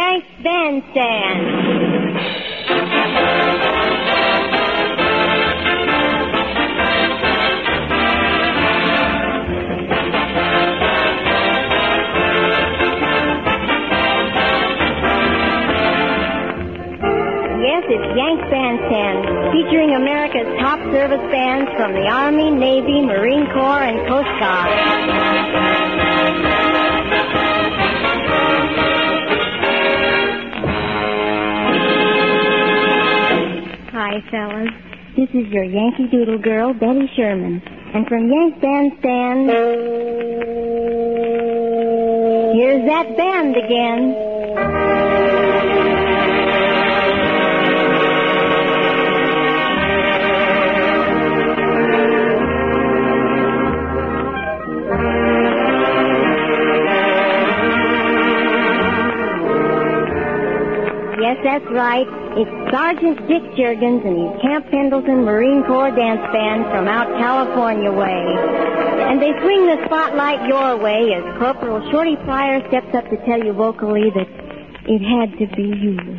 Yanks Bandstand. Yes, it's Yanks Bandstand, featuring America's top service bands from the Army, Navy, Marine Corps, and Coast Guard. Hi, fellas. This is your Yankee Doodle girl, Betty Sherman. And from Yanks Bandstand, here's that band again. Yes, that's right. It's Sergeant Dick Juergens and his Camp Pendleton Marine Corps Dance Band from out California way. And they swing the spotlight your way as Corporal Shorty Pryor steps up to tell you vocally that it had to be you.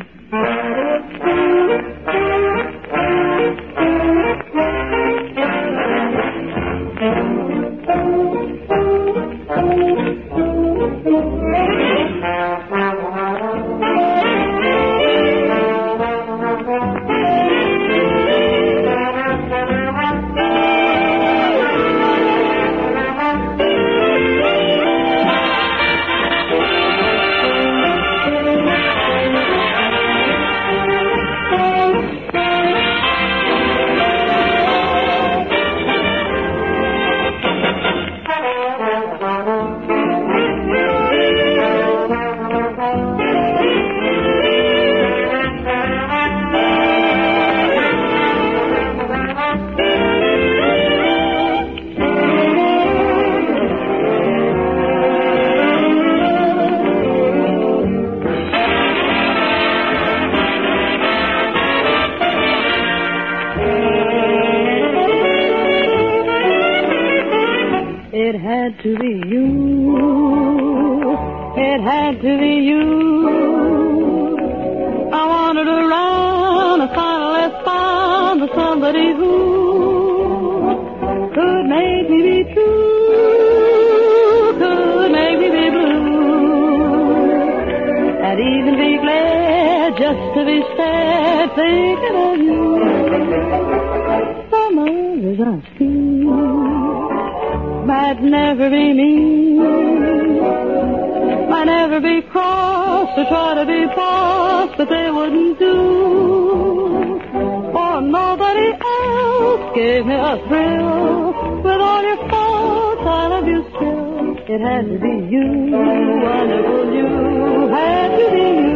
It had to be you. It had to be you. I wandered around and finally found somebody who could make me be true, could make me be blue, and even be glad just to be sad thinking of you. Some others I see might never be me, might never be cross or try to be false, but they wouldn't do. For nobody else gave me a thrill. With all your faults, I love you still. It had to be you, wonderful you, had to be you.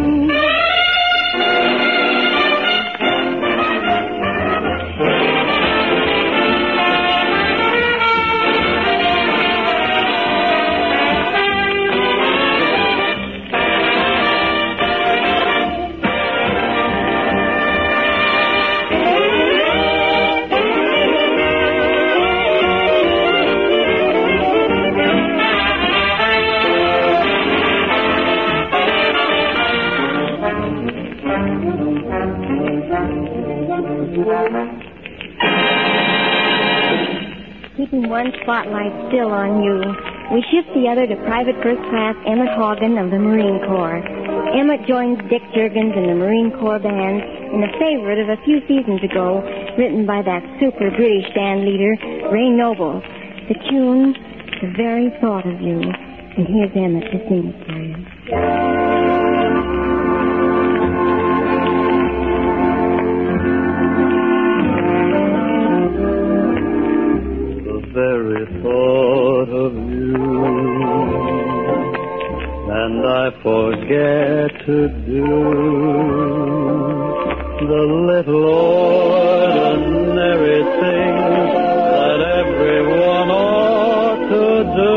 Keeping one spotlight still on you, we shift the other to Private First Class Emmett Hogan of the Marine Corps. Emmett joins Dick Juergens in the Marine Corps Band in a favorite of a few seasons ago, written by that super British band leader, Ray Noble. The tune, The Very Thought of You. And here's Emmett to sing it for you. Very thought of you, and I forget to do the little ordinary things that everyone ought to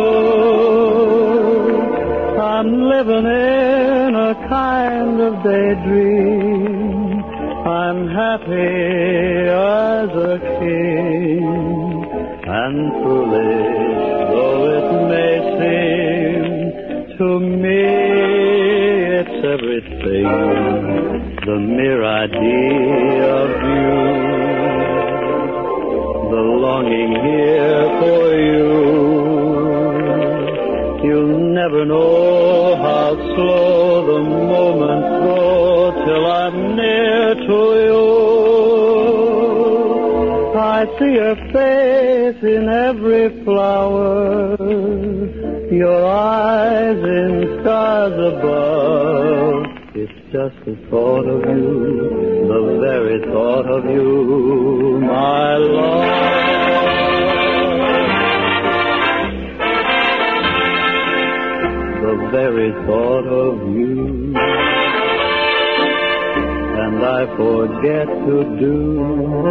do. I'm living in a kind of daydream. I'm happy as a king. And foolish though it may seem, to me it's everything you, the mere idea of you, the longing here for you. You'll never know how slow the moments go till I'm near to you. I see your face in every flower, your eyes in stars above. It's just the thought of you, the very thought of you, my love. The very thought of you, and I forget to do.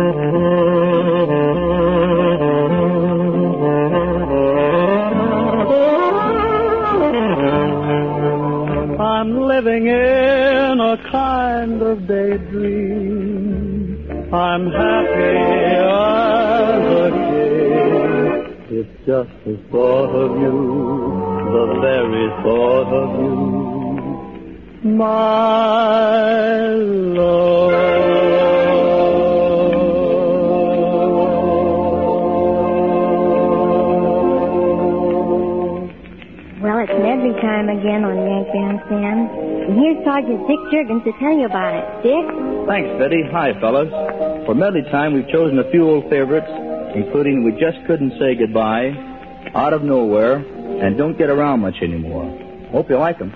I'm living in a kind of daydream. I'm happy as a king. It's just the thought of you, the very thought of you, my love. Well, it's medley time again on Yank Bandstand. And here's Sergeant Dick Juergens to tell you about it. Dick? Thanks, Betty. Hi, fellas. For medley time, we've chosen a few old favorites, including We Just Couldn't Say Goodbye, Out of Nowhere, and Don't Get Around Much Anymore. Hope you like them.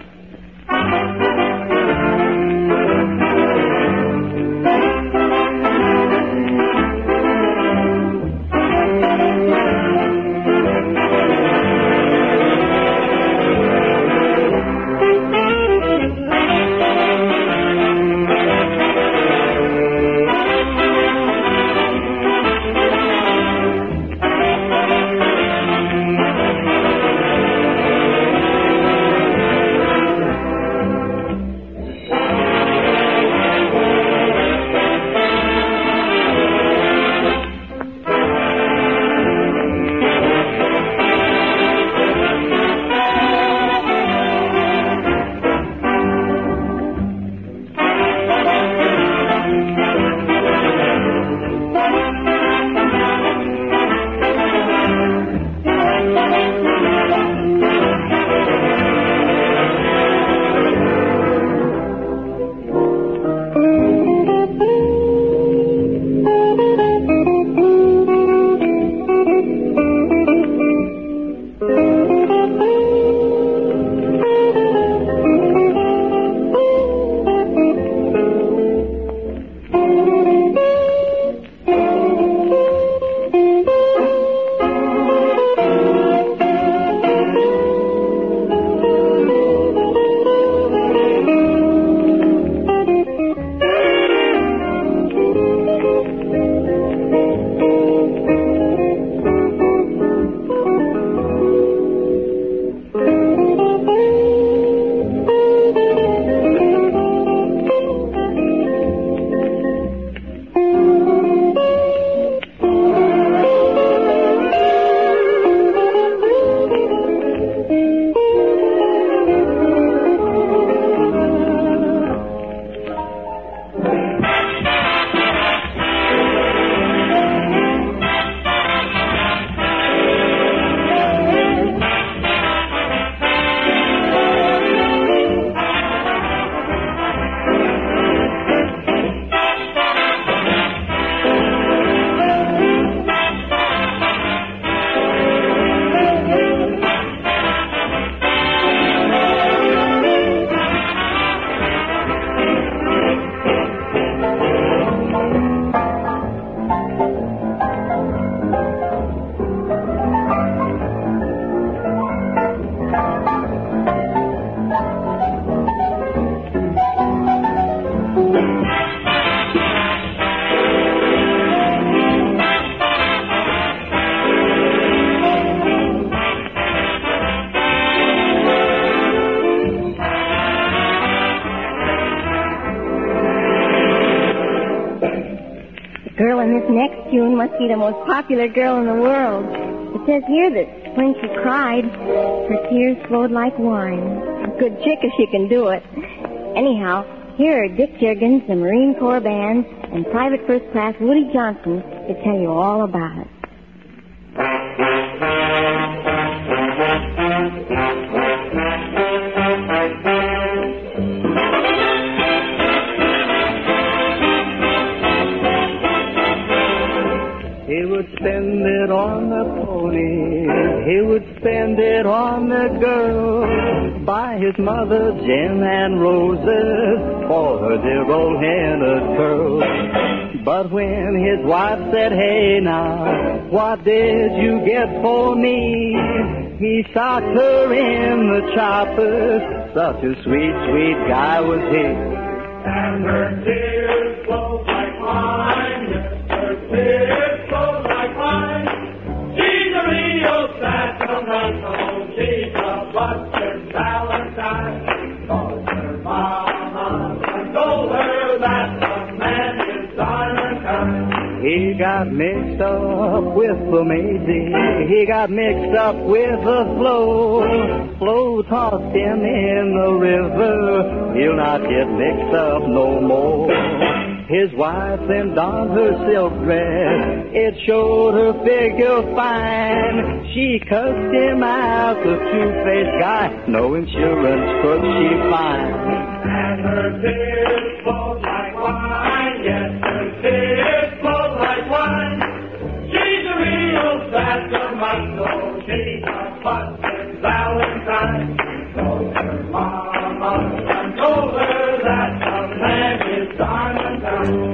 girl in this next tune must be the most popular girl in the world. It says here that when she cried, her tears flowed like wine. A good trick if she can do it. Anyhow, Here are Dick Juergens, the Marine Corps Band, and Private First Class Woody Johnson to tell you all about it. He would spend it on the pony, he would spend it on the girl, buy his mother gin and roses for her dear old Hannah curl. But when his wife said, hey now, what did you get for me? He socked her in the choppers, such a sweet, sweet guy was he. And her tears flowed like wine, yes, her tears flowed like wine. She's a real sentimental, she's a busted Valentine. Cause her mama told her that the man is diamond kind. He got mixed up with the Maisie, he got mixed up with the Flo. Flo tossed him in the river, he'll not get mixed up no more. His wife then donned her silk dress, it showed her figure fine. She cussed him out, the two-faced guy, no insurance could she find. And her tears flowed like wine, yes, her tears flowed like wine. She's a real sentimental, she's a busted Valentine. Told her mama and told her that the man is diamond kind.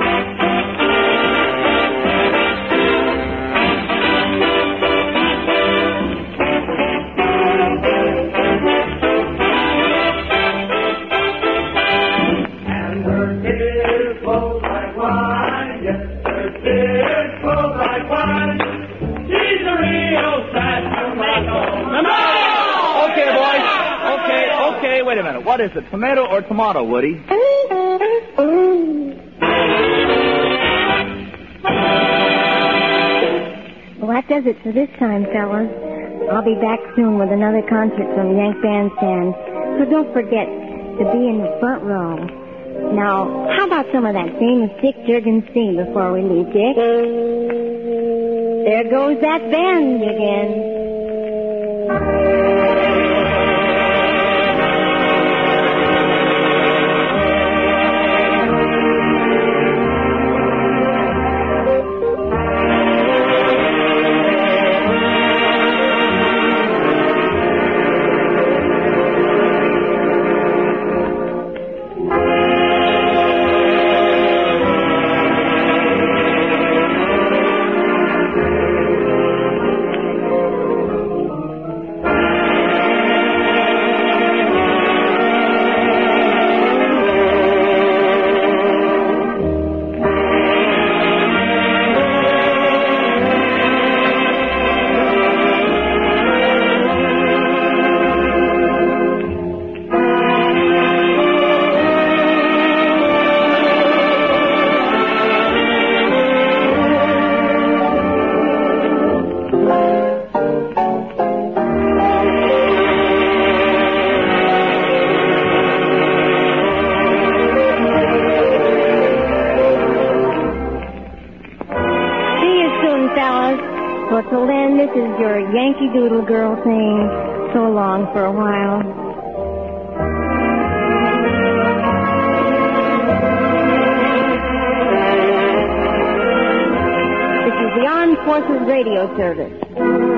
And her tears flowed like wine, yes, her tears flowed like wine. She's a real sentimental. Okay, boys. Okay, wait a minute. What is it, tomato or tomato, Woody? Well, that does it for this time, fellas. I'll be back soon with another concert from Yank Bandstand. So don't forget to be in the front row. Now, how about some of that famous Dick Juergens sing before we leave, Dick? There goes that band again. Well, till then, this is your Yankee Doodle Girl saying so long for a while. This is the Armed Forces Radio Service.